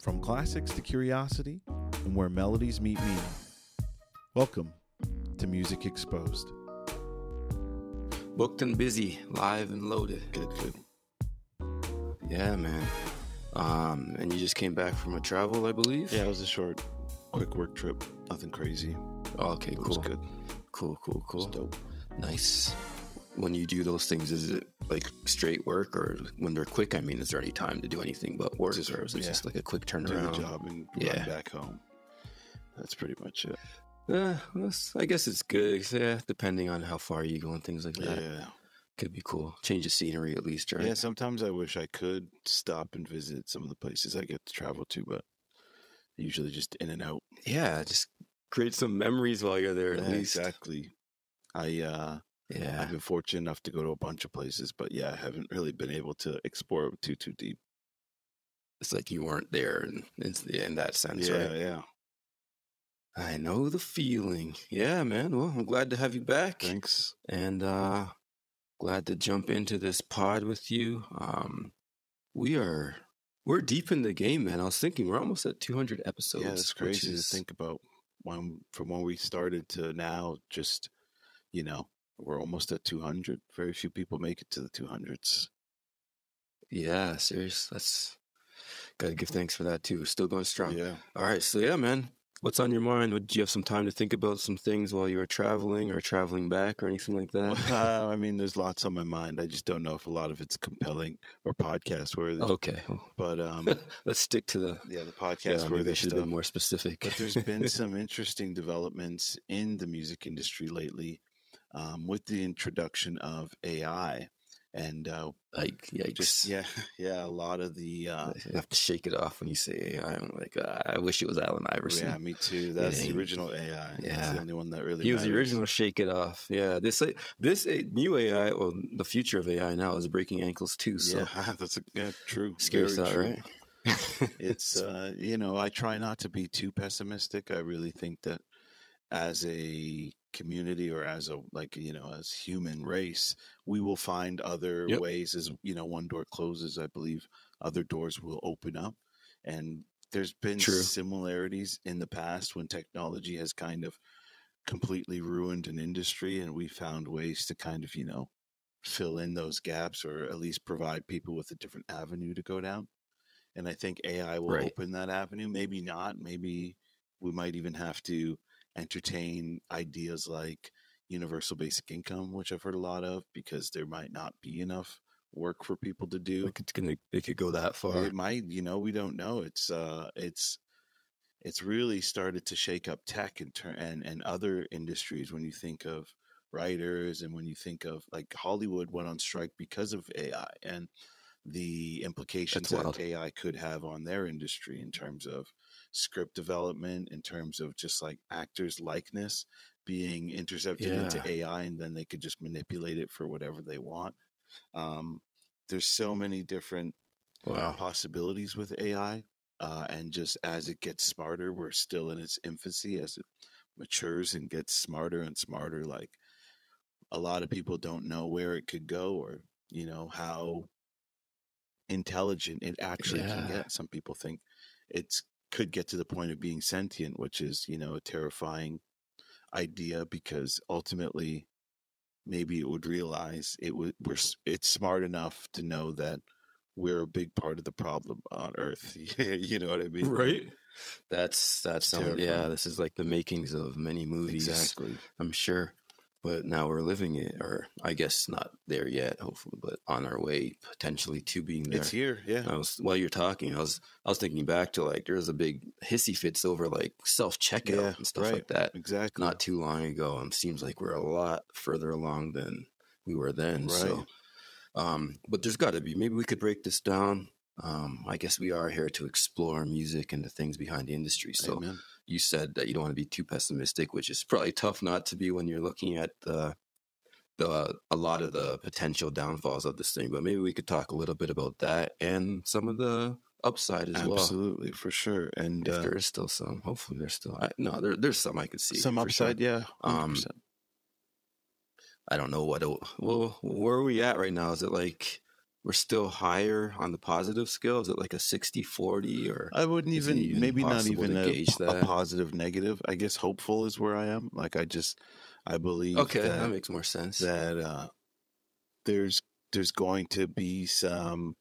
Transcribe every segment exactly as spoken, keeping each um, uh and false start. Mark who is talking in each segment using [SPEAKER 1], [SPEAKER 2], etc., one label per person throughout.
[SPEAKER 1] From classics to curiosity, and where melodies meet meaning. Welcome to Music Exposed.
[SPEAKER 2] Booked and busy, live and loaded.
[SPEAKER 3] Good, good.
[SPEAKER 2] Yeah, man. Um, and you just came back from a travel, I believe?
[SPEAKER 3] Yeah, it was a short, quick work trip. Nothing crazy.
[SPEAKER 2] Oh, okay,
[SPEAKER 3] It
[SPEAKER 2] cool.
[SPEAKER 3] was good.
[SPEAKER 2] Cool, cool,
[SPEAKER 3] It was
[SPEAKER 2] cool.
[SPEAKER 3] dope.
[SPEAKER 2] Nice. When you do those things, is it like straight work, or when they're quick? I mean, is there any time to do anything but work,
[SPEAKER 3] Just-
[SPEAKER 2] or is it
[SPEAKER 3] yeah.
[SPEAKER 2] just like a quick
[SPEAKER 3] Do
[SPEAKER 2] turnaround?
[SPEAKER 3] the job and
[SPEAKER 2] Yeah.
[SPEAKER 3] run back home. That's pretty much it.
[SPEAKER 2] Yeah, that's- I guess it's good. Yeah, depending on how far you go and things like that.
[SPEAKER 3] Yeah.
[SPEAKER 2] Could be cool. Change of scenery at least, right?
[SPEAKER 3] Yeah, sometimes I wish I could stop and visit some of the places I get to travel to, but usually just in and out.
[SPEAKER 2] Yeah, just create some memories while you're there at
[SPEAKER 3] Yeah,
[SPEAKER 2] least.
[SPEAKER 3] exactly. I, uh,
[SPEAKER 2] Yeah.
[SPEAKER 3] I've been fortunate enough to go to a bunch of places, but yeah, I haven't really been able to explore it too, too deep.
[SPEAKER 2] It's like you weren't there in, in, in that sense,
[SPEAKER 3] Yeah,
[SPEAKER 2] right?
[SPEAKER 3] yeah.
[SPEAKER 2] I know the feeling. Yeah, man. Well, I'm glad to have you back.
[SPEAKER 3] Thanks.
[SPEAKER 2] And uh glad to jump into this pod with you. Um we are we're deep in the game, man. I was thinking we're almost at two hundred episodes.
[SPEAKER 3] Yeah, it's
[SPEAKER 2] which
[SPEAKER 3] crazy
[SPEAKER 2] is-
[SPEAKER 3] to think about when from when we started to now. Just you know, we're almost at two hundred. Very few people make it to the two hundreds.
[SPEAKER 2] Yeah, serious. That's gotta give thanks for that too. Still going strong.
[SPEAKER 3] Yeah,
[SPEAKER 2] All right, so yeah, man. What's on your mind? Would you have some time to think about some things while you were traveling or traveling back or anything like that?
[SPEAKER 3] uh, I mean, there's lots on my mind. I just don't know if a lot of it's compelling or podcast worthy.
[SPEAKER 2] Okay.
[SPEAKER 3] But um,
[SPEAKER 2] Let's stick to the
[SPEAKER 3] yeah, the
[SPEAKER 2] yeah,
[SPEAKER 3] podcast
[SPEAKER 2] maybe I
[SPEAKER 3] worthy
[SPEAKER 2] should have
[SPEAKER 3] stuff.
[SPEAKER 2] been more specific.
[SPEAKER 3] But there's been some interesting developments in the music industry lately, um, with the introduction of A I, and uh,
[SPEAKER 2] like yikes.
[SPEAKER 3] just yeah, yeah, a lot of the uh,
[SPEAKER 2] I have to shake it off when you say A I. I'm like, uh, I wish it was Allen Iverson.
[SPEAKER 3] yeah, me too. That's the
[SPEAKER 2] ain't.
[SPEAKER 3] original A I. That's
[SPEAKER 2] Yeah.
[SPEAKER 3] the only one that really.
[SPEAKER 2] He was the
[SPEAKER 3] matters.
[SPEAKER 2] original Shake It Off. Yeah, this uh, this uh, new A I, well, the future of A I now is breaking ankles too. So
[SPEAKER 3] Yeah, that's a, yeah, true.
[SPEAKER 2] scary
[SPEAKER 3] Very
[SPEAKER 2] thought,
[SPEAKER 3] true.
[SPEAKER 2] right?
[SPEAKER 3] It's uh, you know, I try not to be too pessimistic. I really think that as a community or as a like you know as human race, we will find other
[SPEAKER 2] Yep.
[SPEAKER 3] ways. As you know, one door closes, I believe other doors will open up, and there's been
[SPEAKER 2] True.
[SPEAKER 3] similarities in the past when technology has kind of completely ruined an industry, and we found ways to kind of you know fill in those gaps or at least provide people with a different avenue to go down. And I think A I will
[SPEAKER 2] Right.
[SPEAKER 3] open that avenue. Maybe not. Maybe we might even have to entertain ideas like universal basic income, which I've heard a lot of, because there might not be enough work for people to do.
[SPEAKER 2] Like it's gonna, it could go that far.
[SPEAKER 3] It might, you know, we don't know. It's uh, it's it's really started to shake up tech and turn and and other industries. When you think of writers and when you think of like Hollywood went on strike because of A I and the implications
[SPEAKER 2] That's
[SPEAKER 3] that
[SPEAKER 2] wild.
[SPEAKER 3] A I could have on their industry in terms of script development, in terms of just like actors' likeness being intercepted into
[SPEAKER 2] Yeah.
[SPEAKER 3] A I, and then they could just manipulate it for whatever they want. Um, there's so many different
[SPEAKER 2] Wow.
[SPEAKER 3] possibilities with A I, uh, and just as it gets smarter, we're still in its infancy. As it matures and gets smarter and smarter, like a lot of people don't know where it could go, or you know how intelligent it actually can
[SPEAKER 2] Yeah.
[SPEAKER 3] get. Some people think it's could get to the point of being sentient, which is you know a terrifying idea, because ultimately maybe it would realize it would we're s- it's smart enough to know that we're a big part of the problem on Earth. You know what I mean?
[SPEAKER 2] Right. That's that's some, yeah.
[SPEAKER 3] terrifying.
[SPEAKER 2] This is like the makings of many movies.
[SPEAKER 3] Exactly.
[SPEAKER 2] I'm sure. But now we're living it, or I guess not there yet, hopefully, but on our way potentially to being there.
[SPEAKER 3] It's here. Yeah.
[SPEAKER 2] I was while you're talking, I was I was thinking back to like there's a big hissy fits over like self checkout
[SPEAKER 3] Yeah,
[SPEAKER 2] and stuff
[SPEAKER 3] right.
[SPEAKER 2] like that
[SPEAKER 3] Exactly.
[SPEAKER 2] not too long ago, and seems like we're a lot further along than we were then. So,
[SPEAKER 3] Right.
[SPEAKER 2] um, but there's got to be maybe we could break this down. Um, I guess we are here to explore music and the things behind the industry. So
[SPEAKER 3] Amen.
[SPEAKER 2] you said that you don't want to be too pessimistic, which is probably tough not to be when you're looking at the the a lot of the potential downfalls of this thing. But maybe we could talk a little bit about that and some of the upside as well.
[SPEAKER 3] Absolutely, for sure. And
[SPEAKER 2] If
[SPEAKER 3] uh,
[SPEAKER 2] there is still some, hopefully there's still I, no there there's some I could see
[SPEAKER 3] some
[SPEAKER 2] for sure.
[SPEAKER 3] upside, yeah. one hundred
[SPEAKER 2] Um,
[SPEAKER 3] percent.
[SPEAKER 2] I don't know what it, well where are we at right now? Is it like we're still higher on the positive scale? Is it like a sixty forty, or
[SPEAKER 3] I wouldn't
[SPEAKER 2] is it
[SPEAKER 3] even,
[SPEAKER 2] even
[SPEAKER 3] maybe not
[SPEAKER 2] possible
[SPEAKER 3] even
[SPEAKER 2] to
[SPEAKER 3] a,
[SPEAKER 2] gauge
[SPEAKER 3] a
[SPEAKER 2] that?
[SPEAKER 3] positive negative. I guess hopeful is where I am. Like I just, I believe
[SPEAKER 2] Okay,
[SPEAKER 3] that,
[SPEAKER 2] that makes more sense.
[SPEAKER 3] that uh, there's there's going to be some,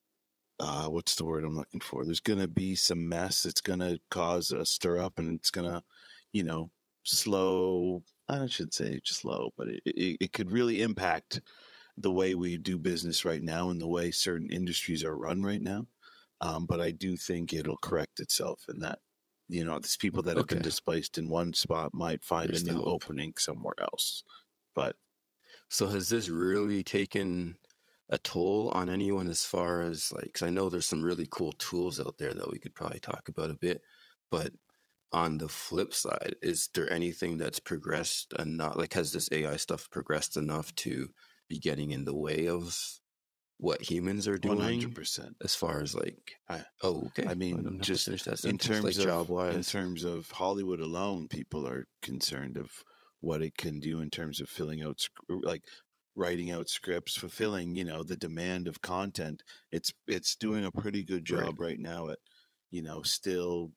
[SPEAKER 3] uh, what's the word I'm looking for? There's going to be some mess. It's going to cause a stir up, and it's going to, you know, slow. I should say slow, but it, it, it could really impact the way we do business right now and the way certain industries are run right now. Um, but I do think it'll correct itself, and that, you know, these people that have
[SPEAKER 2] Okay.
[SPEAKER 3] been displaced in one spot might find
[SPEAKER 2] There's
[SPEAKER 3] a
[SPEAKER 2] the
[SPEAKER 3] new
[SPEAKER 2] hope.
[SPEAKER 3] opening somewhere else. But
[SPEAKER 2] So has this really taken a toll on anyone as far as like, because I know there's some really cool tools out there that we could probably talk about a bit, but on the flip side, is there anything that's progressed enough? Like, has this A I stuff progressed enough to be getting in the way of what humans are
[SPEAKER 3] one
[SPEAKER 2] doing?
[SPEAKER 3] hundred percent.
[SPEAKER 2] As far as like,
[SPEAKER 3] I,
[SPEAKER 2] oh, okay.
[SPEAKER 3] I mean,
[SPEAKER 2] don't have to
[SPEAKER 3] just
[SPEAKER 2] finish that
[SPEAKER 3] in
[SPEAKER 2] sentence,
[SPEAKER 3] terms
[SPEAKER 2] like
[SPEAKER 3] of
[SPEAKER 2] job
[SPEAKER 3] in
[SPEAKER 2] wise.
[SPEAKER 3] terms of Hollywood alone, people are concerned of what it can do in terms of filling out, sc- like writing out scripts, fulfilling, you know, the demand of content. It's it's doing a pretty good job right, right now at, you know, still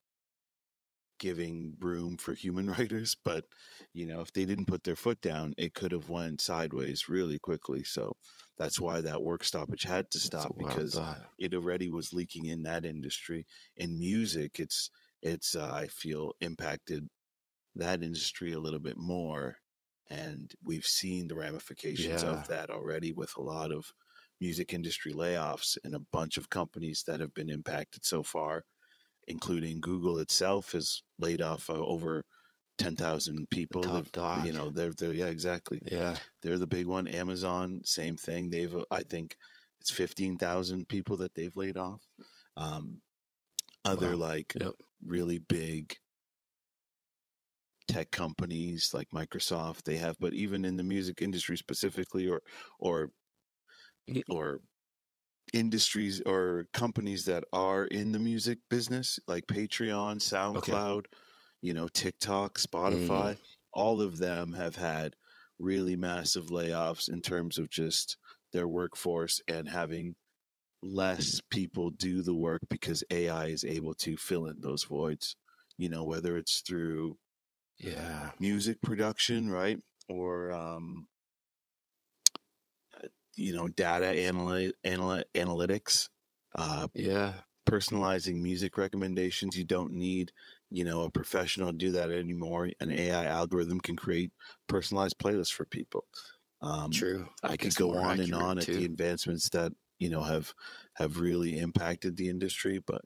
[SPEAKER 3] giving room for human writers, but you know, if they didn't put their foot down, it could have went sideways really quickly. So that's why that work stoppage had to stop, because it already was leaking in that industry. In music, it's it's uh, I feel impacted that industry a little bit more, and we've seen the ramifications
[SPEAKER 2] Yeah.
[SPEAKER 3] of that already with a lot of music industry layoffs and a bunch of companies that have been impacted so far, including Google itself has laid off uh, over ten thousand people.
[SPEAKER 2] The top
[SPEAKER 3] They've-
[SPEAKER 2] dog.
[SPEAKER 3] You know, they're, they're, yeah, exactly.
[SPEAKER 2] Yeah.
[SPEAKER 3] They're the big one. Amazon, same thing. They've, uh, I think it's fifteen thousand people that they've laid off. Um, other
[SPEAKER 2] Wow.
[SPEAKER 3] like
[SPEAKER 2] Yep.
[SPEAKER 3] really big tech companies like Microsoft, they have, but even in the music industry specifically, or, or, or industries or companies that are in the music business, like Patreon, SoundCloud, okay. you know, TikTok, Spotify, mm. all of them have had really massive layoffs in terms of just their workforce and having less people do the work because A I is able to fill in those voids, you know, whether it's through
[SPEAKER 2] yeah
[SPEAKER 3] music production, right? Or, um, you know, data analy- anal- analytics, uh,
[SPEAKER 2] yeah,
[SPEAKER 3] personalizing music recommendations. You don't need, you know, a professional to do that anymore. An A I algorithm can create personalized playlists for people. Um,
[SPEAKER 2] True.
[SPEAKER 3] I, I could go on and on too. At the advancements that, you know, have, have really impacted the industry, but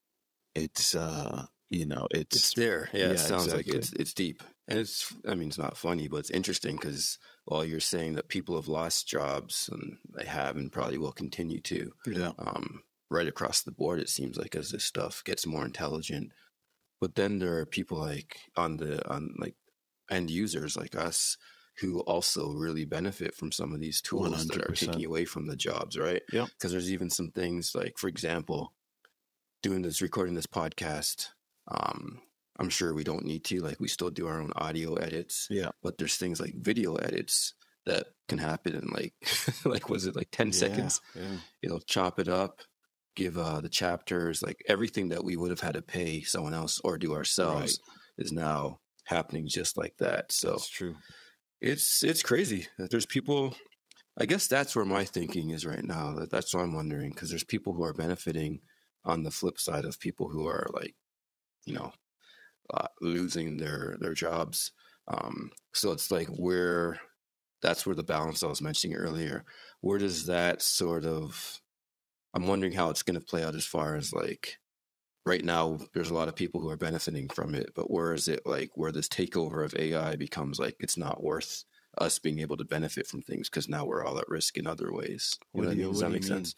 [SPEAKER 3] it's, uh, you know, it's,
[SPEAKER 2] it's there. Yeah,
[SPEAKER 3] yeah,
[SPEAKER 2] it sounds
[SPEAKER 3] exactly.
[SPEAKER 2] like it's it's deep, and it's. I mean, it's not funny, but it's interesting because while you're saying that people have lost jobs, and they have, and probably will continue to,
[SPEAKER 3] yeah,
[SPEAKER 2] um, right across the board, it seems like as this stuff gets more intelligent. But then there are people like on the on like end users like us who also really benefit from some of these tools one hundred percent. That are taking away from the jobs, right?
[SPEAKER 3] Yeah,
[SPEAKER 2] because there's even some things like, for example, doing this, recording this podcast. Um, I'm sure we don't need to, like we still do our own audio edits.
[SPEAKER 3] Yeah.
[SPEAKER 2] But there's things like video edits that can happen in like, like, was it like ten yeah, seconds?
[SPEAKER 3] Yeah.
[SPEAKER 2] It'll chop it up, give uh, the chapters, like everything that we would have had to pay someone else or do ourselves right. is now happening just like that. So
[SPEAKER 3] that's true.
[SPEAKER 2] It's, it's crazy that there's people, I guess that's where my thinking is right now. That That's what I'm wondering. Cause there's people who are benefiting on the flip side of people who are like, you know, uh, losing their, their jobs. Um, so it's like where, that's where the balance I was mentioning earlier, where does that sort of, I'm wondering how it's going to play out as far as like, right now, there's a lot of people who are benefiting from it, but where is it like, where this takeover of A I becomes like, it's not worth us being able to benefit from things because now we're all at risk in other ways. You know what I mean? Does that make sense?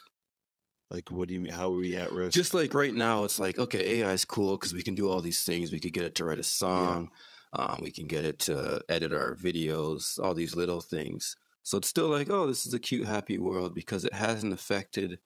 [SPEAKER 3] Like, what do you mean? How are we at risk?
[SPEAKER 2] Just like right now, it's like, okay, A I is cool because we can do all these things. We could get it to write a song. Yeah. Um, we can get it to edit our videos, all these little things. So it's still like, oh, this is a cute, happy world because it hasn't affected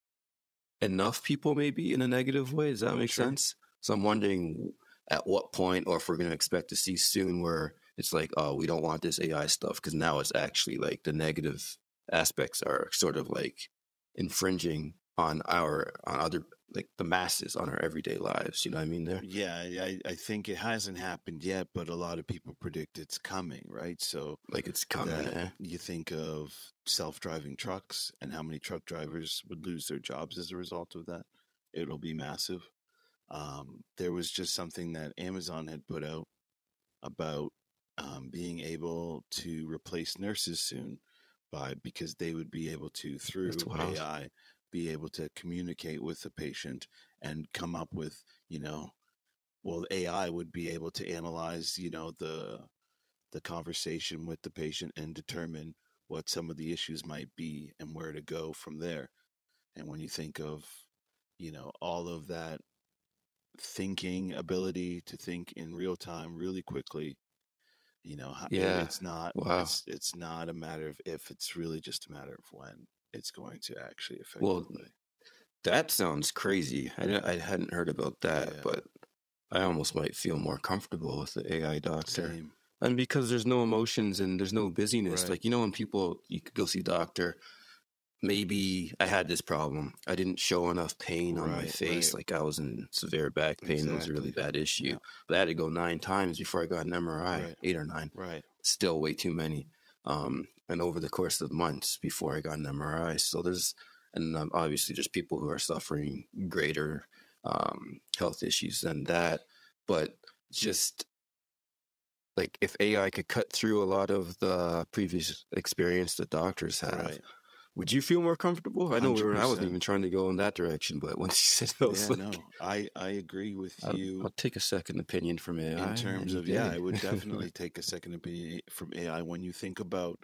[SPEAKER 2] enough people maybe in a negative way. Does that make sure. sense? So I'm wondering at what point, or if we're going to expect to see soon where it's like, oh, we don't want this A I stuff because now it's actually like the negative aspects are sort of like infringing on our on other like the masses on our everyday lives. You know what I mean? There,
[SPEAKER 3] Yeah, I, I think it hasn't happened yet, but a lot of people predict it's coming, right? So
[SPEAKER 2] like it's coming.
[SPEAKER 3] that
[SPEAKER 2] Eh?
[SPEAKER 3] you think of self-driving trucks and how many truck drivers would lose their jobs as a result of that. It'll be massive. Um, there was just something that Amazon had put out about um, being able to replace nurses soon by because they would be able to, through A I, be able to communicate with the patient and come up with, you know, well, A I would be able to analyze, you know, the the conversation with the patient and determine what some of the issues might be and where to go from there. And when you think of, you know, all of that thinking ability to think in real time, really quickly, you know,
[SPEAKER 2] yeah,
[SPEAKER 3] it's not,
[SPEAKER 2] wow.
[SPEAKER 3] it's, it's not a matter of if, it's really just a matter of when it's going to actually affect.
[SPEAKER 2] Well, that sounds crazy. I, I hadn't heard about that, yeah. But I almost might feel more comfortable with the A I doctor.
[SPEAKER 3] Same.
[SPEAKER 2] And because there's no emotions and there's no busyness.
[SPEAKER 3] Right.
[SPEAKER 2] Like, you know, when people, you could go see a doctor, maybe I had this problem. I didn't show enough pain on
[SPEAKER 3] Right,
[SPEAKER 2] my face.
[SPEAKER 3] right.
[SPEAKER 2] Like I was in severe back pain. Exactly. It was a really bad issue. Yeah. But I had to go nine times before I got an M R I, right. eight or nine.
[SPEAKER 3] Right.
[SPEAKER 2] Still way too many. Um, and over the course of months before I got an M R I. So there's, and um, obviously there's people who are suffering greater um, health issues than that. But just like if A I could cut through a lot of the previous experience that doctors have, right. Would you feel more comfortable? I know we were, I wasn't even trying to go in that direction, but once you said those,
[SPEAKER 3] yeah,
[SPEAKER 2] like,
[SPEAKER 3] no, I, I agree with
[SPEAKER 2] I'll,
[SPEAKER 3] you.
[SPEAKER 2] I'll take a second opinion from A I.
[SPEAKER 3] In terms of, yeah, I would definitely take a second opinion from A I when you think about,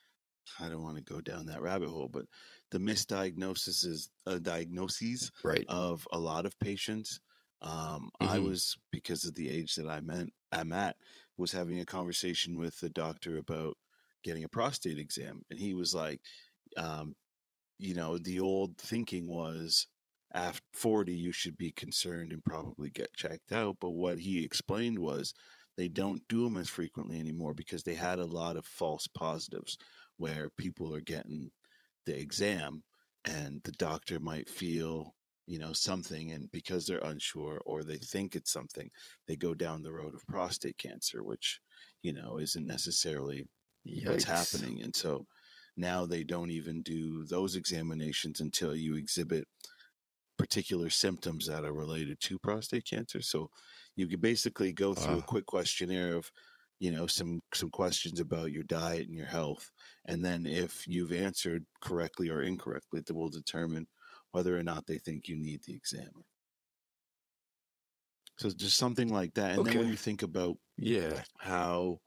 [SPEAKER 3] I don't want to go down that rabbit hole, but the misdiagnoses, uh, diagnoses
[SPEAKER 2] right.
[SPEAKER 3] of a lot of patients. Um, mm-hmm. I was, because of the age that I'm at, I'm at, was having a conversation with the doctor about getting a prostate exam. And he was like, um, you know, the old thinking was after forty, you should be concerned and probably get checked out. But what he explained was they don't do them as frequently anymore because they had a lot of false positives where people are getting the exam and the doctor might feel, you know, something, and because they're unsure or they think it's something, they go down the road of prostate cancer, which, you know, isn't necessarily Yikes. What's happening. And so now they don't even do those examinations until you exhibit particular symptoms that are related to prostate cancer. So you can basically go through uh. a quick questionnaire of, you know, some, some questions about your diet and your health. And then if you've answered correctly or incorrectly, that will determine whether or not they think you need the exam. So just something like that. And okay. then when you think about
[SPEAKER 2] yeah,
[SPEAKER 3] how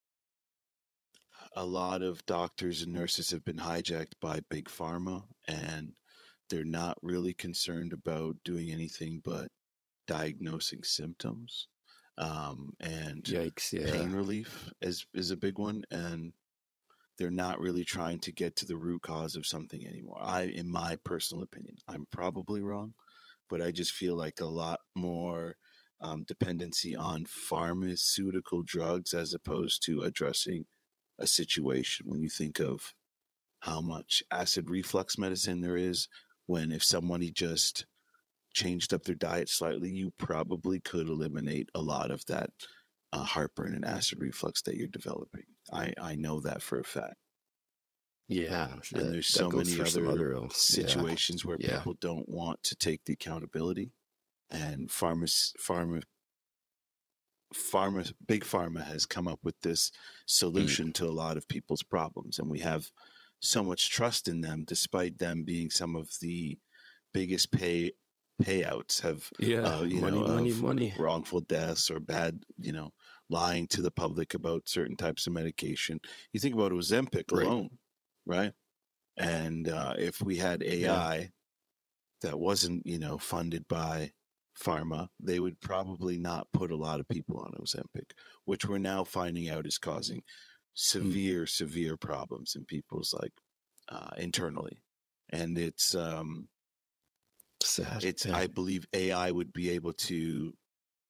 [SPEAKER 3] a lot of doctors and nurses have been hijacked by big pharma, and they're not really concerned about doing anything but diagnosing symptoms. Um, and
[SPEAKER 2] Yikes, yeah.
[SPEAKER 3] pain relief is, is a big one. And they're not really trying to get to the root cause of something anymore. I, in my personal opinion, I'm probably wrong, but I just feel like a lot more um, dependency on pharmaceutical drugs as opposed to addressing a situation. When you think of how much acid reflux medicine there is, when if somebody just changed up their diet slightly, you probably could eliminate a lot of that uh, heartburn and acid reflux that you're developing. I, I know that for a fact.
[SPEAKER 2] Yeah, I'm sure
[SPEAKER 3] and
[SPEAKER 2] that,
[SPEAKER 3] there's so many other,
[SPEAKER 2] other
[SPEAKER 3] situations
[SPEAKER 2] yeah.
[SPEAKER 3] where
[SPEAKER 2] yeah.
[SPEAKER 3] people don't want to take the accountability, and pharma, pharma, pharma, big pharma has come up with this solution mm. to a lot of people's problems, and we have so much trust in them, despite them being some of the biggest pay payouts have,
[SPEAKER 2] yeah,
[SPEAKER 3] uh, you
[SPEAKER 2] money,
[SPEAKER 3] know,
[SPEAKER 2] money,
[SPEAKER 3] of
[SPEAKER 2] money,
[SPEAKER 3] wrongful deaths or bad, you know, lying to the public about certain types of medication. You think about Ozempic
[SPEAKER 2] right.
[SPEAKER 3] alone, right? And uh, if we had A I yeah. that wasn't, you know, funded by pharma, they would probably not put a lot of people on Ozempic, which we're now finding out is causing severe, mm. severe problems in people's like uh, internally. And it's, um,
[SPEAKER 2] Sad.
[SPEAKER 3] it's,
[SPEAKER 2] yeah.
[SPEAKER 3] I believe A I would be able to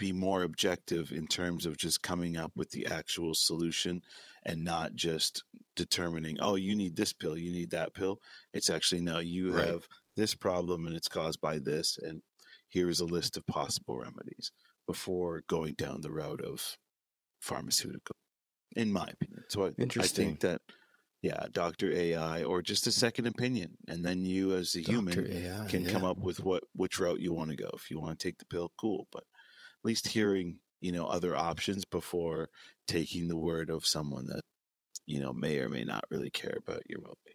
[SPEAKER 3] be more objective in terms of just coming up with the actual solution and not just determining, oh, you need this pill, you need that pill. It's actually, no, you
[SPEAKER 2] Right.
[SPEAKER 3] have this problem and it's caused by this, and here is a list of possible remedies before going down the route of pharmaceutical, in my opinion. So I, I
[SPEAKER 2] Interesting.
[SPEAKER 3] think that, yeah, Doctor A I or just a second opinion, and then you as a human
[SPEAKER 2] Doctor A I,
[SPEAKER 3] can
[SPEAKER 2] yeah.
[SPEAKER 3] come up with what which route you want to go. If you want to take the pill, cool, but at least hearing, you know, other options before taking the word of someone that, you know, may or may not really care about your well-being.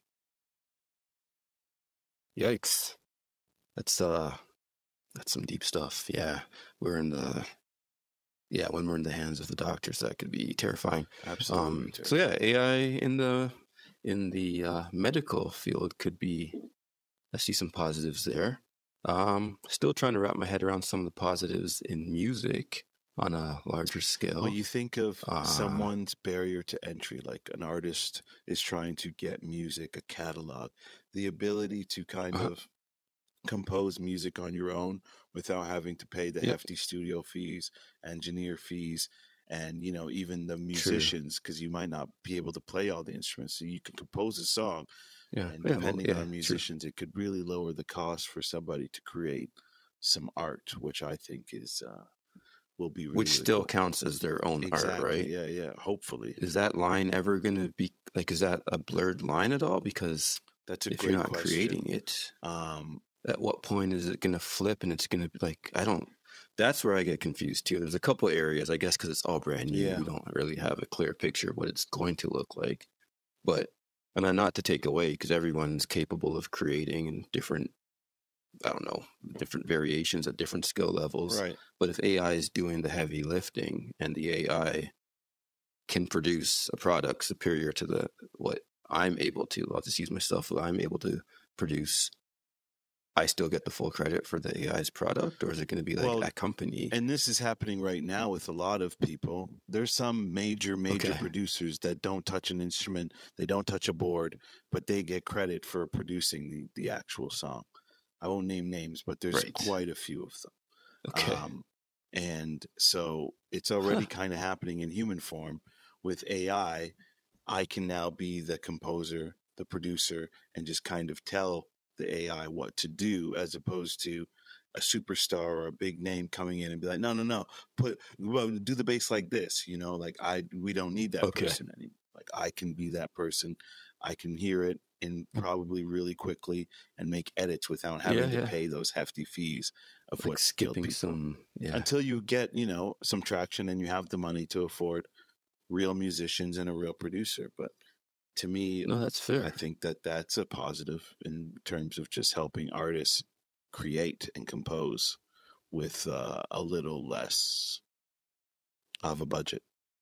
[SPEAKER 2] Yikes. That's uh that's some deep stuff. Yeah. We're in the yeah, when we're in the hands of the doctors, that could be terrifying.
[SPEAKER 3] Absolutely.
[SPEAKER 2] Um so yeah, A I in the in the uh, medical field could be, I see some positives there. Um still trying to wrap my head around some of the positives in music on a larger scale.
[SPEAKER 3] Well, you think of
[SPEAKER 2] Uh,
[SPEAKER 3] someone's barrier to entry, like an artist is trying to get music, a catalog, the ability to kind
[SPEAKER 2] Uh-huh.
[SPEAKER 3] of compose music on your own without having to pay the
[SPEAKER 2] Yep.
[SPEAKER 3] hefty studio fees, engineer fees, and, you know, even the musicians, because you might not be able to play all the instruments. So you can compose a song,
[SPEAKER 2] Yeah.
[SPEAKER 3] and
[SPEAKER 2] yeah, well,
[SPEAKER 3] depending
[SPEAKER 2] yeah,
[SPEAKER 3] on
[SPEAKER 2] true.
[SPEAKER 3] musicians, it could really lower the cost for somebody to create some art, which I think is uh, will be really,
[SPEAKER 2] Which
[SPEAKER 3] really
[SPEAKER 2] still
[SPEAKER 3] cool.
[SPEAKER 2] counts as their own
[SPEAKER 3] Exactly.
[SPEAKER 2] art, right?
[SPEAKER 3] Yeah, yeah. Hopefully,
[SPEAKER 2] Is that line ever going to be like? Is that a blurred line at all? Because
[SPEAKER 3] that's a
[SPEAKER 2] if
[SPEAKER 3] great
[SPEAKER 2] you're not
[SPEAKER 3] question.
[SPEAKER 2] creating it,
[SPEAKER 3] Um,
[SPEAKER 2] at what point is it going to flip and it's going to be like, I don't, that's where I get confused too. There's a couple areas, I guess, because it's all brand new.
[SPEAKER 3] Yeah.
[SPEAKER 2] We don't really have a clear picture of what it's going to look like. But, and then not to take away, because everyone's capable of creating in different, I don't know, different variations at different skill levels.
[SPEAKER 3] right.
[SPEAKER 2] But if A I is doing the heavy lifting and the A I can produce a product superior to the what I'm able to, I'll just use myself, what I'm able to produce, I still get the full credit for the A I's product, or is it going to be like
[SPEAKER 3] Well,
[SPEAKER 2] a company?
[SPEAKER 3] And this is happening right now with a lot of people. There's some major, major
[SPEAKER 2] Okay.
[SPEAKER 3] producers that don't touch an instrument, they don't touch a board, but they get credit for producing the, the actual song. I won't name names, but there's
[SPEAKER 2] Right.
[SPEAKER 3] quite a few of them.
[SPEAKER 2] Okay.
[SPEAKER 3] Um, and so it's already kind of happening in human form. With A I, I can now be the composer, the producer, and just kind of tell the A I what to do, as opposed to a superstar or a big name coming in and be like, no, no, no, put well, do the bass like this. You know, like I we don't need that
[SPEAKER 2] Okay.
[SPEAKER 3] person anymore. Like I can be that person. I can hear it in probably really quickly and make edits without having
[SPEAKER 2] Yeah,
[SPEAKER 3] to
[SPEAKER 2] yeah.
[SPEAKER 3] pay those hefty fees of
[SPEAKER 2] like
[SPEAKER 3] what skilled
[SPEAKER 2] skipping
[SPEAKER 3] people
[SPEAKER 2] some, yeah.
[SPEAKER 3] until you get, you know, some traction and you have the money to afford real musicians and a real producer. But to me,
[SPEAKER 2] No, that's fair.
[SPEAKER 3] I think that that's a positive in terms of just helping artists create and compose with uh, a little less of a budget.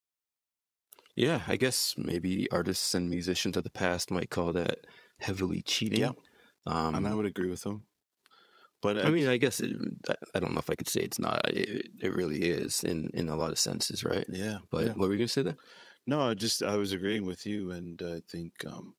[SPEAKER 2] Yeah, I guess maybe artists and musicians of the past might call that heavily cheating.
[SPEAKER 3] Yeah.
[SPEAKER 2] Um,
[SPEAKER 3] And I would agree with them. But
[SPEAKER 2] I mean, I guess it, I- I don't know if I could say it's not. It, it really is in, in a lot of senses, right?
[SPEAKER 3] yeah,
[SPEAKER 2] But
[SPEAKER 3] yeah.
[SPEAKER 2] what were you going to say there?
[SPEAKER 3] No, I just I was agreeing with you, and I think um,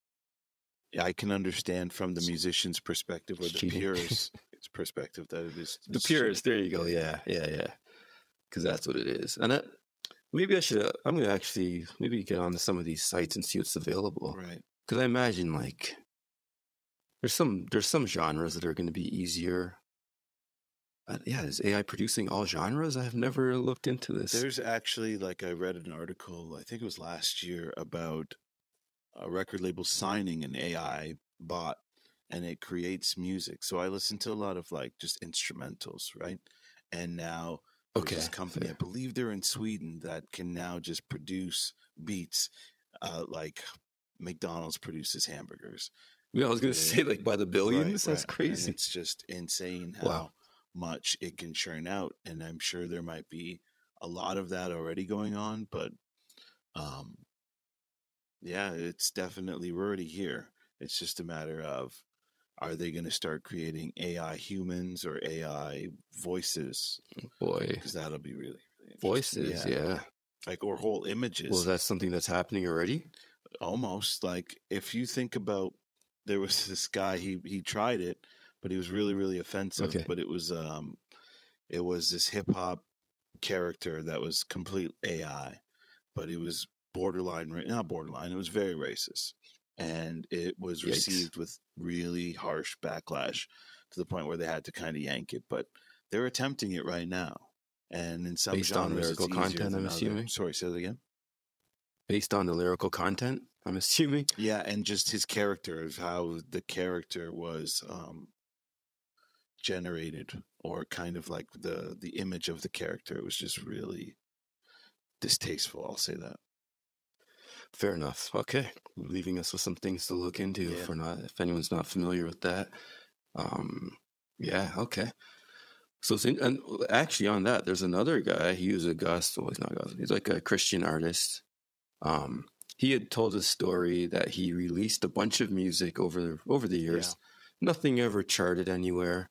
[SPEAKER 3] I can understand from the musician's perspective or
[SPEAKER 2] It's
[SPEAKER 3] the
[SPEAKER 2] cheating.
[SPEAKER 3] purist's perspective that it is
[SPEAKER 2] The
[SPEAKER 3] it's
[SPEAKER 2] purist. There you go. Yeah, yeah, yeah. Because that's what it is. And I, maybe I should. I'm going to actually maybe get onto some of these sites and see what's available.
[SPEAKER 3] cheating. Right.
[SPEAKER 2] Because I imagine like there's some there's some genres that are going to be easier. Uh, yeah, is A I producing all genres? I've never looked into this.
[SPEAKER 3] There's actually, like, I read an article, I think it was last year, about a record label signing an A I bot, and it creates music. So I listen to a lot of, like, just instrumentals, right? And now there's
[SPEAKER 2] Okay,
[SPEAKER 3] this company,
[SPEAKER 2] fair.
[SPEAKER 3] I believe they're in Sweden, that can now just produce beats uh, like McDonald's produces hamburgers.
[SPEAKER 2] Yeah, I was going to
[SPEAKER 3] Yeah.
[SPEAKER 2] say like by the billions.
[SPEAKER 3] Right,
[SPEAKER 2] That's
[SPEAKER 3] right. And
[SPEAKER 2] crazy.
[SPEAKER 3] it's just insane how
[SPEAKER 2] Wow.
[SPEAKER 3] much it can churn out, and I'm sure there might be a lot of that already going on, but um yeah, it's definitely, we're already here. It's just a matter of, are they going to start creating A I humans or A I voices?
[SPEAKER 2] Boy,
[SPEAKER 3] Because that'll be really, really interesting.
[SPEAKER 2] voices. Yeah.
[SPEAKER 3] Like, or whole images.
[SPEAKER 2] Well, that's something that's happening already.
[SPEAKER 3] Almost like, if you think about, there was this guy, he he tried it, but he was really, really offensive.
[SPEAKER 2] Okay.
[SPEAKER 3] But it was um it was this hip hop character that was complete A I, but it was borderline, not borderline, it was very racist. And it was
[SPEAKER 2] Yikes.
[SPEAKER 3] received with really harsh backlash to the point where they had to kind of yank it. But they're attempting it right now. And in some
[SPEAKER 2] Based on
[SPEAKER 3] genres,
[SPEAKER 2] lyrical
[SPEAKER 3] it's easier
[SPEAKER 2] content,
[SPEAKER 3] than
[SPEAKER 2] I'm
[SPEAKER 3] other.
[SPEAKER 2] assuming?
[SPEAKER 3] Sorry, say that again?
[SPEAKER 2] Based on the lyrical content, I'm assuming.
[SPEAKER 3] Yeah, and just his character, of how the character was um, generated, or kind of like the the image of the character. It was just really distasteful, I'll say that.
[SPEAKER 2] Fair enough. Okay, leaving us with some things to look into
[SPEAKER 3] Yeah.
[SPEAKER 2] if we're not, if anyone's not familiar with that. Um, yeah. Okay. So, it's in, and actually, on that, there's another guy. He was a gospel. He's not gospel. He's like a Christian artist. Um, he had told a story that he released a bunch of music over over the years. Nothing ever charted anywhere.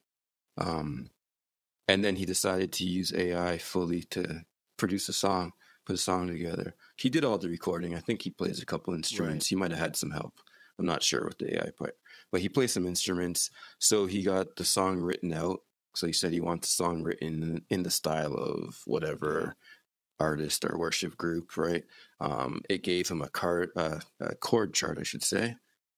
[SPEAKER 2] Um, and then he decided to use A I fully to produce a song, put a song together. He did all the recording. I think he plays a couple instruments.
[SPEAKER 3] Right.
[SPEAKER 2] He might have had some help. I'm not sure with the A I part, but he plays some instruments. So he got the song written out. So he said he wants the song written in the style of whatever artist or worship group, right? Um, it gave him a card, uh, a chord chart, I should say,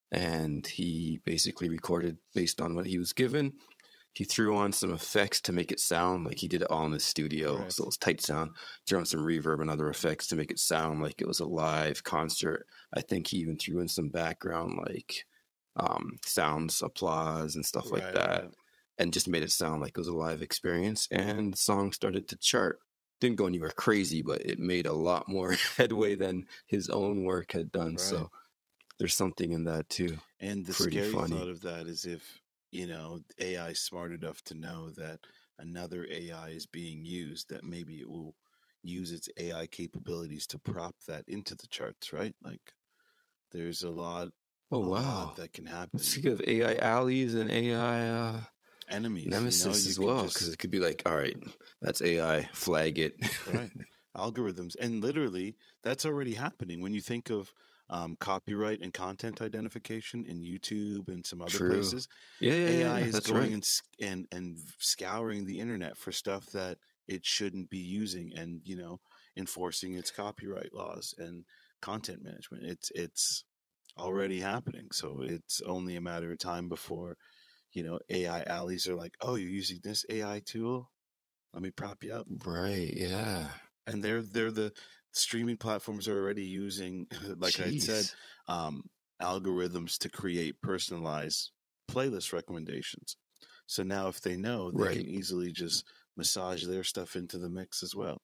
[SPEAKER 2] and he basically recorded based on what he was given. He threw on some effects to make it sound like he did it all in the studio,
[SPEAKER 3] Right.
[SPEAKER 2] so it was tight sound. Threw on some reverb and other effects to make it sound like it was a live concert. I think he even threw in some background like um, sounds, applause, and stuff like
[SPEAKER 3] Right,
[SPEAKER 2] that,
[SPEAKER 3] right.
[SPEAKER 2] and just made it sound like it was a live experience. And the song started to chart. Didn't go anywhere crazy, but it made a lot more headway than his own work had done.
[SPEAKER 3] Right.
[SPEAKER 2] So there's something in that too.
[SPEAKER 3] And the
[SPEAKER 2] Pretty
[SPEAKER 3] scary
[SPEAKER 2] funny.
[SPEAKER 3] thought of that is if, you know, A I is smart enough to know that another A I is being used, that maybe it will use its A I capabilities to prop that into the charts, right? Like, there's a lot,
[SPEAKER 2] Oh,
[SPEAKER 3] a lot
[SPEAKER 2] wow.
[SPEAKER 3] that can happen.
[SPEAKER 2] Speak of A I alleys and A I uh,
[SPEAKER 3] Enemies,
[SPEAKER 2] nemesis
[SPEAKER 3] you know, you
[SPEAKER 2] as
[SPEAKER 3] can
[SPEAKER 2] well,
[SPEAKER 3] just-
[SPEAKER 2] because it could be like, all right, that's A I, flag it.
[SPEAKER 3] right. Algorithms. And literally, that's already happening. When you think of um, copyright and content identification in YouTube and some other
[SPEAKER 2] True.
[SPEAKER 3] places,
[SPEAKER 2] yeah, yeah,
[SPEAKER 3] A I
[SPEAKER 2] yeah,
[SPEAKER 3] is
[SPEAKER 2] that's
[SPEAKER 3] going
[SPEAKER 2] right.
[SPEAKER 3] and, s- and and scouring the internet for stuff that it shouldn't be using, and you know, enforcing its copyright laws and content management. It's it's already happening. So it's only a matter of time before, you know, A I alleys are like, oh, you're using this A I tool? Let me prop you up.
[SPEAKER 2] Right, yeah.
[SPEAKER 3] And they're they're the streaming platforms are already using, like I said,
[SPEAKER 2] Jeez.
[SPEAKER 3] um, algorithms to create personalized playlist recommendations. So now, if they know, they
[SPEAKER 2] Right.
[SPEAKER 3] can easily just massage their stuff into the mix as well,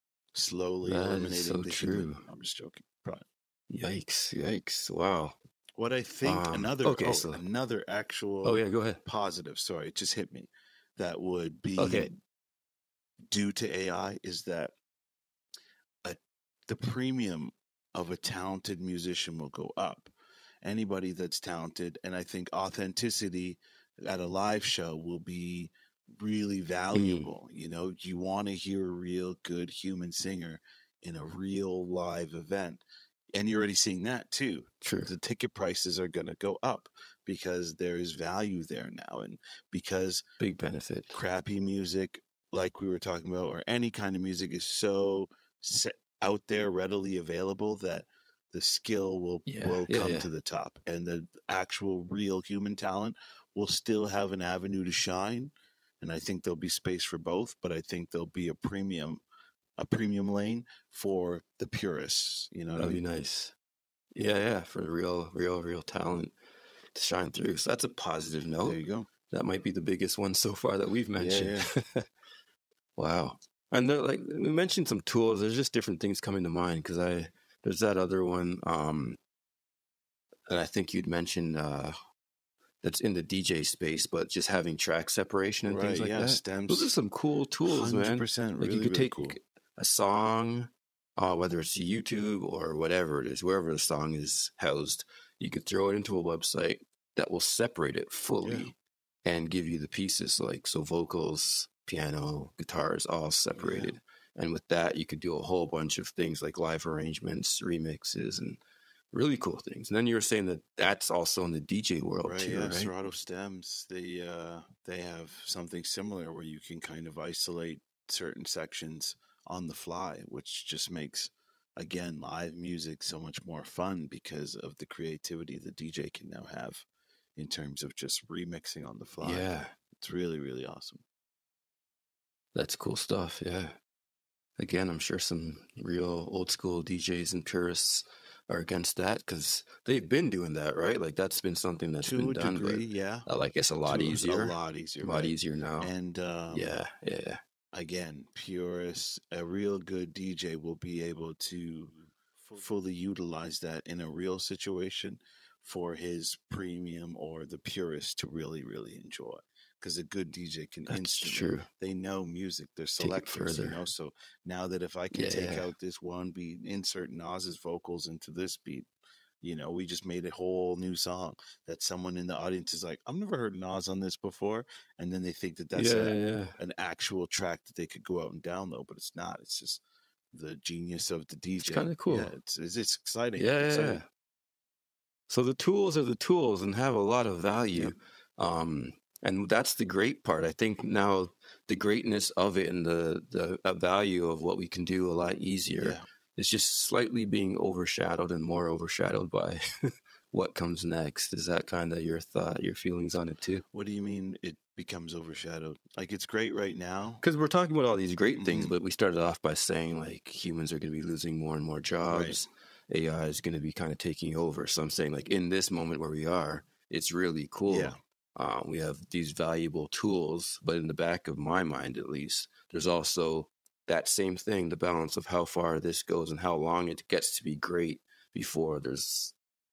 [SPEAKER 3] slowly
[SPEAKER 2] That is
[SPEAKER 3] eliminating
[SPEAKER 2] so
[SPEAKER 3] the human.
[SPEAKER 2] true.
[SPEAKER 3] I'm just joking. Right.
[SPEAKER 2] Yikes, yikes. Wow.
[SPEAKER 3] What I think
[SPEAKER 2] Um,
[SPEAKER 3] another
[SPEAKER 2] okay,
[SPEAKER 3] oh,
[SPEAKER 2] so-
[SPEAKER 3] another actual
[SPEAKER 2] Oh, yeah, go ahead.
[SPEAKER 3] positive. Sorry, it just hit me. That would be
[SPEAKER 2] Okay.
[SPEAKER 3] due to A I is that a, the premium of a talented musician will go up. Anybody that's talented, and I think authenticity at a live show will be really valuable. You know, you want to hear a real good human singer in a real live event. And you're already seeing that too.
[SPEAKER 2] True.
[SPEAKER 3] The ticket prices are going to go up because there is value there now. And because
[SPEAKER 2] Big benefit.
[SPEAKER 3] crappy music, like we were talking about, or any kind of music is so set out there, readily available, that the skill will
[SPEAKER 2] Yeah,
[SPEAKER 3] will
[SPEAKER 2] yeah,
[SPEAKER 3] come
[SPEAKER 2] yeah.
[SPEAKER 3] to the top, and the actual real human talent will still have an avenue to shine. And I think there'll be space for both, but I think there'll be a premium, a premium lane for the purists. You know, what I
[SPEAKER 2] That'd be
[SPEAKER 3] mean?
[SPEAKER 2] nice. Yeah, yeah, for real, real, real talent to shine through. So that's a positive note.
[SPEAKER 3] There you go.
[SPEAKER 2] That might be the biggest one so far that we've mentioned.
[SPEAKER 3] yeah.
[SPEAKER 2] Wow. And there, like we mentioned some tools. There's just different things coming to mind because I there's that other one, um, and I think you'd mentioned uh, that's in the D J space, but just having track separation and things
[SPEAKER 3] Right,
[SPEAKER 2] like
[SPEAKER 3] yeah,
[SPEAKER 2] that.
[SPEAKER 3] stems.
[SPEAKER 2] Those are some cool tools, man.
[SPEAKER 3] one hundred percent.
[SPEAKER 2] Like
[SPEAKER 3] Really,
[SPEAKER 2] you could
[SPEAKER 3] really
[SPEAKER 2] take
[SPEAKER 3] cool.
[SPEAKER 2] a song, uh, whether it's YouTube or whatever it is, wherever the song is housed, you could throw it into a website that will separate it fully and give you the pieces, like so vocals, piano, guitars, all separated. And with that, you could do a whole bunch of things like live arrangements, remixes, and really cool things. And then you were saying that that's also in the D J world
[SPEAKER 3] Right,
[SPEAKER 2] too,
[SPEAKER 3] yeah.
[SPEAKER 2] right?
[SPEAKER 3] Serato Stems, they uh they have something similar where you can kind of isolate certain sections on the fly, which just makes, again, live music so much more fun because of the creativity the D J can now have in terms of just remixing on the fly.
[SPEAKER 2] Yeah.
[SPEAKER 3] It's really, really awesome.
[SPEAKER 2] That's cool stuff. Yeah. Again, I'm sure some real old school D Js and purists are against that because they've been doing that, right? Like that's been something that's
[SPEAKER 3] To
[SPEAKER 2] been
[SPEAKER 3] a
[SPEAKER 2] done,
[SPEAKER 3] degree,
[SPEAKER 2] but
[SPEAKER 3] yeah.
[SPEAKER 2] uh, like it's a lot
[SPEAKER 3] To
[SPEAKER 2] easier.
[SPEAKER 3] A lot easier.
[SPEAKER 2] A lot
[SPEAKER 3] right?
[SPEAKER 2] easier now.
[SPEAKER 3] And um,
[SPEAKER 2] yeah, yeah.
[SPEAKER 3] Again, purists, a real good D J will be able to fully utilize that in a real situation for his premium or the purist to really, really enjoy. Because a good D J can
[SPEAKER 2] That's
[SPEAKER 3] instantly,
[SPEAKER 2] true.
[SPEAKER 3] they know music, they're
[SPEAKER 2] Take it
[SPEAKER 3] selectors, you
[SPEAKER 2] further.
[SPEAKER 3] know. So now that if I can
[SPEAKER 2] Yeah,
[SPEAKER 3] take
[SPEAKER 2] yeah.
[SPEAKER 3] out this one beat, insert Nas's vocals into this beat, you know, we just made a whole new song that someone in the audience is like, I've never heard Nas on this before. And then they think that that's
[SPEAKER 2] yeah,
[SPEAKER 3] a,
[SPEAKER 2] yeah, yeah.
[SPEAKER 3] an actual track that they could go out and download, but it's not. It's just the genius of the D J.
[SPEAKER 2] It's kinda cool.
[SPEAKER 3] Yeah, it's it's, it's exciting.
[SPEAKER 2] Yeah, yeah,
[SPEAKER 3] exciting.
[SPEAKER 2] yeah. So the tools are the tools and have a lot of value.
[SPEAKER 3] Yep.
[SPEAKER 2] Um, and that's the great part. I think now the greatness of it and the, the uh, value of what we can do a lot easier
[SPEAKER 3] Yeah.
[SPEAKER 2] is just slightly being overshadowed and more overshadowed by what comes next. Is that kind of your thought, your feelings on it too?
[SPEAKER 3] What do you mean it becomes overshadowed? Like it's great right now.
[SPEAKER 2] Because we're talking about all these great things,
[SPEAKER 3] Mhm.
[SPEAKER 2] but we started off by saying like humans are going to be losing more and more jobs. A I is going to be kind of taking over. So I'm saying like in this moment where we are, it's really cool.
[SPEAKER 3] Yeah.
[SPEAKER 2] Uh, we have these valuable tools, but in the back of my mind, at least, there's also that same thing, the balance of how far this goes and how long it gets to be great before there's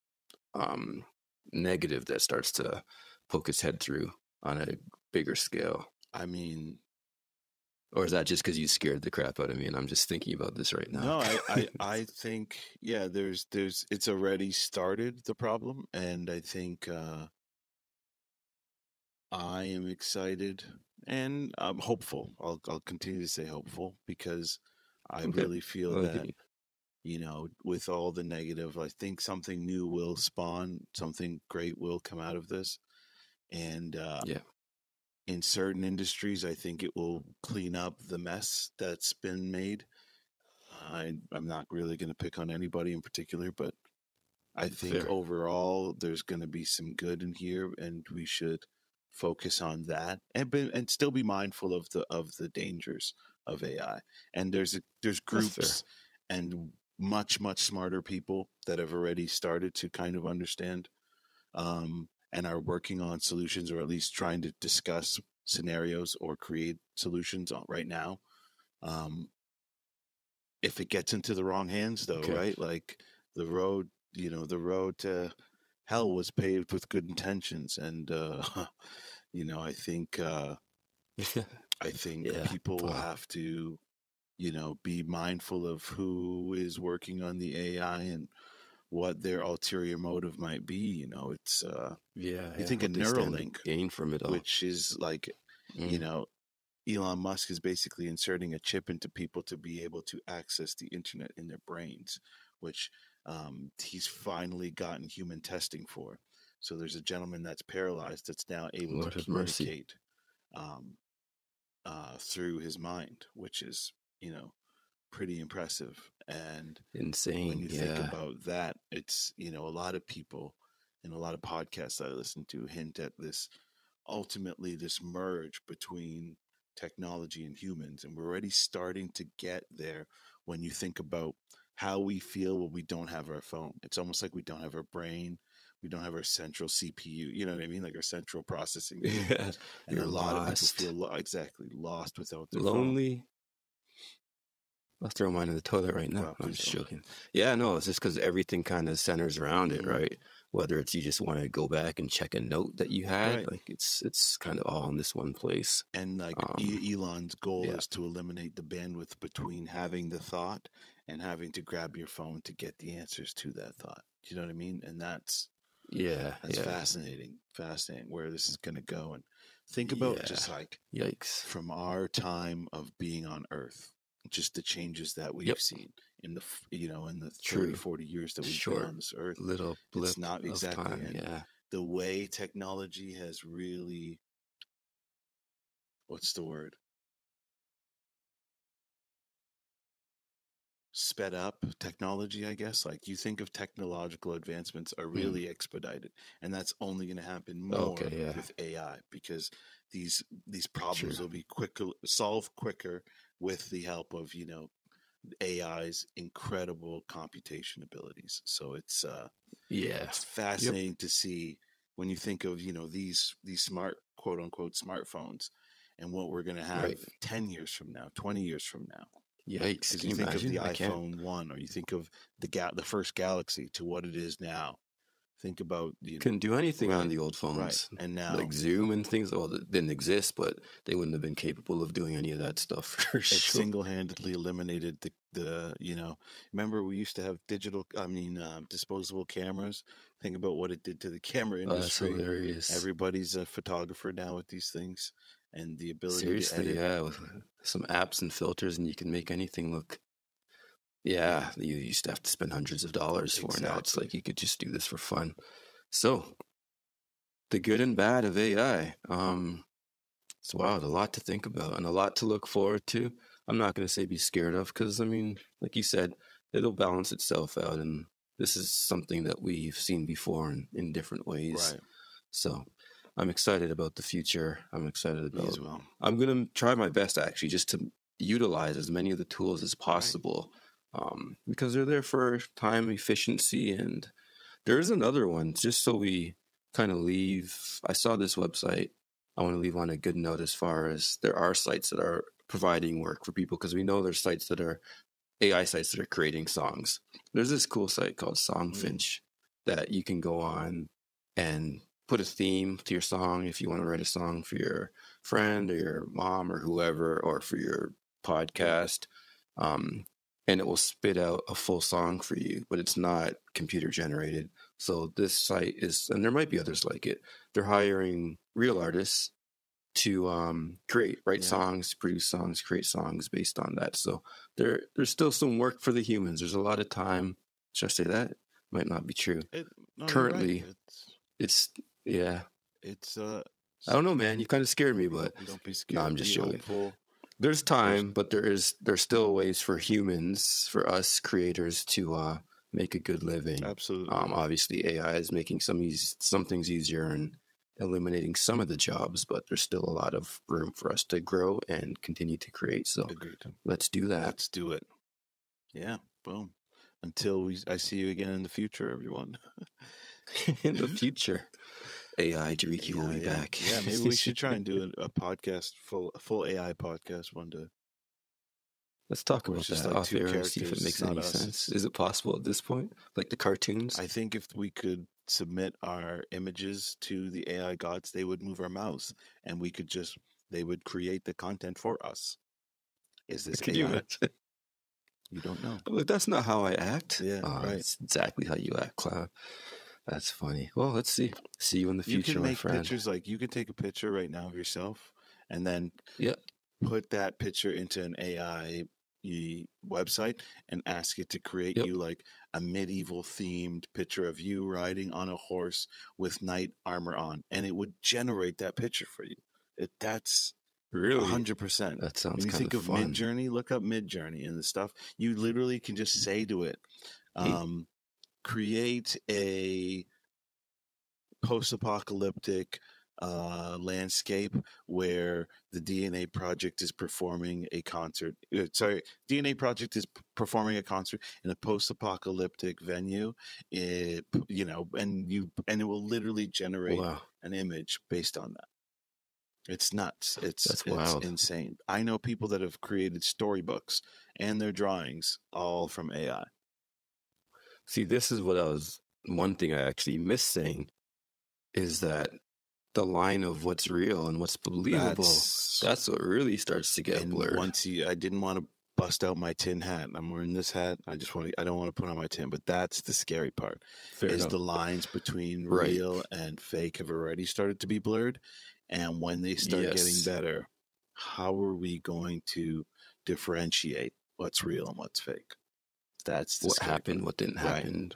[SPEAKER 2] um, negative that starts to poke its head through on a bigger scale.
[SPEAKER 3] I mean,
[SPEAKER 2] or is that just because you scared the crap out of me and I'm just thinking about this right now?
[SPEAKER 3] No, I, I, I think, yeah, there's, there's, it's already started the problem. And I think, uh, I am excited and I'm hopeful. I'll, I'll continue to say hopeful because I
[SPEAKER 2] Okay.
[SPEAKER 3] really feel
[SPEAKER 2] Okay.
[SPEAKER 3] that, you know, with all the negative, I think something new will spawn, something great will come out of this. And, uh,
[SPEAKER 2] Yeah.
[SPEAKER 3] in certain industries, I think it will clean up the mess that's been made. I, I'm not really going to pick on anybody in particular, but I think
[SPEAKER 2] Fair.
[SPEAKER 3] overall there's going to be some good in here, and we should focus on that and be, and still be mindful of the of the dangers of A I. And there's a, there's
[SPEAKER 2] That's
[SPEAKER 3] groups and much much smarter people that have already started to kind of understand. Um, and are working on solutions or at least trying to discuss scenarios or create solutions right now. Um, if it gets into the wrong hands though,
[SPEAKER 2] Okay.
[SPEAKER 3] right? Like the road, you know, the road to hell was paved with good intentions. And, uh, you know, I think, uh, I think
[SPEAKER 2] Yeah.
[SPEAKER 3] people will
[SPEAKER 2] Wow.
[SPEAKER 3] have to, you know, be mindful of who is working on the A I and what their ulterior motive might be. You know, it's, uh,
[SPEAKER 2] Yeah.
[SPEAKER 3] you
[SPEAKER 2] yeah.
[SPEAKER 3] think
[SPEAKER 2] What
[SPEAKER 3] of
[SPEAKER 2] they stand to
[SPEAKER 3] Neuralink,
[SPEAKER 2] gain from it all.
[SPEAKER 3] which is like,
[SPEAKER 2] Mm.
[SPEAKER 3] you know, Elon Musk is basically inserting a chip into people to be able to access the internet in their brains, which um, he's finally gotten human testing for. So there's a gentleman that's paralyzed that's now able
[SPEAKER 2] Lord
[SPEAKER 3] to
[SPEAKER 2] have mercy.
[SPEAKER 3] communicate um, uh, through his mind, which is, you know, pretty impressive. And
[SPEAKER 2] Insane.
[SPEAKER 3] when you
[SPEAKER 2] yeah.
[SPEAKER 3] think about that, it's, you know, a lot of people and a lot of podcasts that I listen to hint at this, ultimately this merge between technology and humans. And we're already starting to get there when you think about how we feel when we don't have our phone. It's almost like we don't have our brain. We don't have our central C P U, you know what I mean? Like our central processing. unit.
[SPEAKER 2] Yeah.
[SPEAKER 3] And
[SPEAKER 2] You're
[SPEAKER 3] a lot
[SPEAKER 2] lost.
[SPEAKER 3] of people feel lo- exactly lost without their phone.
[SPEAKER 2] Lonely. I'll throw mine in the toilet right now.
[SPEAKER 3] Well,
[SPEAKER 2] I'm
[SPEAKER 3] please
[SPEAKER 2] just
[SPEAKER 3] don't.
[SPEAKER 2] joking. Yeah, no, it's just because everything kind of centers around it,
[SPEAKER 3] Mhm.
[SPEAKER 2] right? Whether it's you just want to go back and check a note that you had,
[SPEAKER 3] Right.
[SPEAKER 2] like it's it's kind of all in this one place.
[SPEAKER 3] And like
[SPEAKER 2] Um,
[SPEAKER 3] E- Elon's goal
[SPEAKER 2] yeah.
[SPEAKER 3] is to eliminate the bandwidth between having the thought and having to grab your phone to get the answers to that thought. Do you know what I mean? And that's
[SPEAKER 2] Yeah,
[SPEAKER 3] that's
[SPEAKER 2] yeah.
[SPEAKER 3] fascinating, fascinating where this is going to go. And think about
[SPEAKER 2] Yeah.
[SPEAKER 3] just like
[SPEAKER 2] Yikes.
[SPEAKER 3] from our time of being on Earth, just the changes that we've
[SPEAKER 2] Yep.
[SPEAKER 3] seen in the f- you know in the
[SPEAKER 2] True.
[SPEAKER 3] thirty, forty years that we've
[SPEAKER 2] Short
[SPEAKER 3] been on this Earth.
[SPEAKER 2] Little blip
[SPEAKER 3] It's not
[SPEAKER 2] of
[SPEAKER 3] exactly
[SPEAKER 2] time.
[SPEAKER 3] and
[SPEAKER 2] Yeah.
[SPEAKER 3] the way technology has really, what's the word? sped up technology, I guess. Like you think of technological advancements are really mm. expedited, and that's only going to happen more
[SPEAKER 2] okay, yeah.
[SPEAKER 3] with A I because these these problems
[SPEAKER 2] True.
[SPEAKER 3] will be quicker solved quicker with the help of, you know, A I's incredible computation abilities. So it's uh
[SPEAKER 2] yeah,
[SPEAKER 3] it's fascinating
[SPEAKER 2] yep.
[SPEAKER 3] to see when you think of, you know, these these smart quote unquote smartphones and what we're going to have
[SPEAKER 2] right.
[SPEAKER 3] ten years from now, twenty years from now.
[SPEAKER 2] Yikes!
[SPEAKER 3] Because
[SPEAKER 2] Can
[SPEAKER 3] you,
[SPEAKER 2] you
[SPEAKER 3] think
[SPEAKER 2] imagine?
[SPEAKER 3] of the
[SPEAKER 2] I
[SPEAKER 3] iPhone
[SPEAKER 2] can't.
[SPEAKER 3] one, or you think of the ga- the first Galaxy to what it is now. Think about you know,
[SPEAKER 2] couldn't do anything
[SPEAKER 3] right,
[SPEAKER 2] on the old phones,
[SPEAKER 3] right. And now
[SPEAKER 2] like Zoom and things. Well, that didn't exist, but they wouldn't have been capable of doing any of that stuff. For
[SPEAKER 3] it
[SPEAKER 2] sure.
[SPEAKER 3] single-handedly eliminated the the you know. Remember, we used to have digital, I mean, uh, disposable cameras. Think about what it did to the camera industry.
[SPEAKER 2] Oh, that's hilarious.
[SPEAKER 3] Everybody's a photographer now with these things, and the ability
[SPEAKER 2] seriously,
[SPEAKER 3] to edit.
[SPEAKER 2] yeah, with some apps and filters, and you can make anything look. Yeah, you used to have to spend hundreds of dollars for. Exactly. Now it's like you could just do this for fun. So, the good and bad of A I. Um, it's wow, a lot to think about and a lot to look forward to. I'm not going to say be scared of because, I mean, like you said, it'll balance itself out. And this is something that we've seen before in, in different ways. Right. So, I'm excited about the future. I'm excited about.
[SPEAKER 3] Me as well.
[SPEAKER 2] I'm going to try my best, actually, just to utilize as many of the tools as possible. Right. Um, because they're there for time efficiency. And there's another one, just so we kind of leave. I saw this website. I want to leave on a good note as far as there are sites that are providing work for people, because we know there's sites that are A I sites that are creating songs. There's this cool site called Songfinch mm. that you can go on and put a theme to your song if you want to write a song for your friend or your mom or whoever, or for your podcast. Um, and it will spit out a full song for you, but it's not computer generated. So this site is, and there might be others like it, they're hiring real artists to um, create, write yeah. songs, produce songs, create songs based on that. So there, there's still some work for the humans. There's a lot of time. Should I say that? Might not be true. It, no, Currently, right. it's, it's, yeah.
[SPEAKER 3] It's, uh,
[SPEAKER 2] I don't know, man. You kind of scared me, but
[SPEAKER 3] don't be scared.
[SPEAKER 2] No, I'm just
[SPEAKER 3] be
[SPEAKER 2] joking.
[SPEAKER 3] Hopeful.
[SPEAKER 2] There's time, but there is there's still ways for humans, for us creators, to uh, make a good living.
[SPEAKER 3] Absolutely.
[SPEAKER 2] Um, obviously, A I is making some easy, some things easier and eliminating some of the jobs, but there's still a lot of room for us to grow and continue to create. So
[SPEAKER 3] Agreed.
[SPEAKER 2] Let's do that.
[SPEAKER 3] Let's do it. Yeah. Boom. Until we, I see you again in the future, everyone.
[SPEAKER 2] In the future. A I Jariki yeah, will be
[SPEAKER 3] yeah.
[SPEAKER 2] back.
[SPEAKER 3] Yeah, maybe we should try and do a, a podcast, full a full A I podcast one day.
[SPEAKER 2] Let's talk about that like off air and see if it makes any us. sense. Is it possible at this point? Like the cartoons?
[SPEAKER 3] I think if we could submit our images to the A I gods, they would move our mouths, and we could just, they would create the content for us. Is this
[SPEAKER 2] Can
[SPEAKER 3] A I?
[SPEAKER 2] You imagine?
[SPEAKER 3] You don't know.
[SPEAKER 2] But that's not how I act.
[SPEAKER 3] Yeah, uh, right.
[SPEAKER 2] It's exactly how you act, Cloud. That's funny. Well, let's see. See you in the future,
[SPEAKER 3] you can
[SPEAKER 2] my
[SPEAKER 3] make
[SPEAKER 2] friend.
[SPEAKER 3] Pictures like you can take a picture right now of yourself, and then
[SPEAKER 2] yeah.
[SPEAKER 3] put that picture into an A I website and ask it to create yep. you like a medieval themed picture of you riding on a horse with knight armor on, and it would generate that picture for you. It, that's
[SPEAKER 2] really
[SPEAKER 3] one hundred percent.
[SPEAKER 2] That sounds
[SPEAKER 3] when you
[SPEAKER 2] kind
[SPEAKER 3] think
[SPEAKER 2] of,
[SPEAKER 3] of
[SPEAKER 2] fun.
[SPEAKER 3] Midjourney, look up Midjourney and the stuff. You literally can just say to it, um, create a post-apocalyptic uh, landscape where the D N A Project is performing a concert. Uh, sorry, D N A Project is p- performing a concert in a post-apocalyptic venue. It, you know, and you and it will literally generate
[SPEAKER 2] wow.
[SPEAKER 3] an image based on that. It's nuts. It's
[SPEAKER 2] That's
[SPEAKER 3] it's
[SPEAKER 2] wild.
[SPEAKER 3] insane. I know people that have created storybooks and their drawings all from A I.
[SPEAKER 2] See, this is what I was, one thing I actually missed saying is that the line of what's real and what's believable, that's, that's what really starts to get blurred.
[SPEAKER 3] Once you, I didn't want to bust out my tin hat. I'm wearing this hat. I just want to, I don't want to put on my tin, but that's the scary part.
[SPEAKER 2] Fair
[SPEAKER 3] is
[SPEAKER 2] enough.
[SPEAKER 3] The lines between
[SPEAKER 2] right.
[SPEAKER 3] real and fake have already started to be blurred. And when they start
[SPEAKER 2] yes.
[SPEAKER 3] getting better, how are we going to differentiate what's real and what's fake? That's the
[SPEAKER 2] what happened, part. What didn't
[SPEAKER 3] right.
[SPEAKER 2] happen.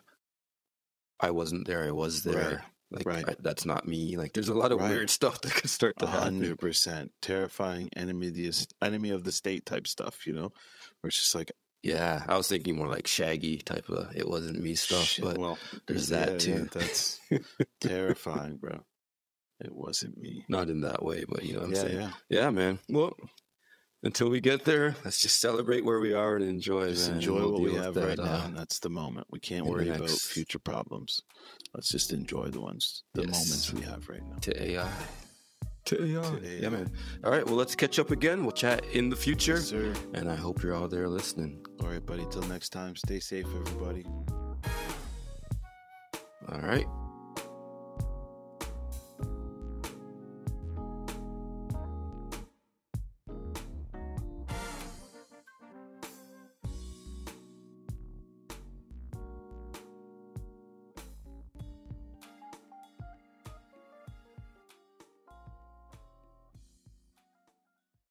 [SPEAKER 2] I wasn't there. I was there.
[SPEAKER 3] Right.
[SPEAKER 2] Like,
[SPEAKER 3] right.
[SPEAKER 2] I, that's not me. Like, there's a lot of right. weird stuff that could start to happen.
[SPEAKER 3] one hundred percent. Terrifying enemy of, the, enemy of the state type stuff, you know? Where it's just like,
[SPEAKER 2] Yeah, I was thinking more like Shaggy type of It Wasn't Me stuff,
[SPEAKER 3] Shit,
[SPEAKER 2] but
[SPEAKER 3] well,
[SPEAKER 2] there's
[SPEAKER 3] yeah,
[SPEAKER 2] that too.
[SPEAKER 3] yeah, that's terrifying, bro. It wasn't me.
[SPEAKER 2] Not in that way, but you know what I'm
[SPEAKER 3] Yeah,
[SPEAKER 2] saying?
[SPEAKER 3] yeah.
[SPEAKER 2] Yeah, man. Well, until we get there, let's just celebrate where we are and enjoy.
[SPEAKER 3] Just
[SPEAKER 2] man, and
[SPEAKER 3] enjoy
[SPEAKER 2] we'll
[SPEAKER 3] what we
[SPEAKER 2] deal
[SPEAKER 3] have
[SPEAKER 2] with
[SPEAKER 3] right
[SPEAKER 2] that,
[SPEAKER 3] now,
[SPEAKER 2] uh,
[SPEAKER 3] and that's the moment. We can't
[SPEAKER 2] in the
[SPEAKER 3] worry about
[SPEAKER 2] next-
[SPEAKER 3] future problems. Let's just enjoy the ones, the
[SPEAKER 2] Yes.
[SPEAKER 3] moments we have right now.
[SPEAKER 2] to A I. To A I.
[SPEAKER 3] To A I.
[SPEAKER 2] Yeah, man. All right, well, let's catch up again. We'll chat in the future.
[SPEAKER 3] Yes, sir.
[SPEAKER 2] And I hope you're all there listening.
[SPEAKER 3] All right, buddy. Till next time. Stay safe, everybody.
[SPEAKER 2] All right.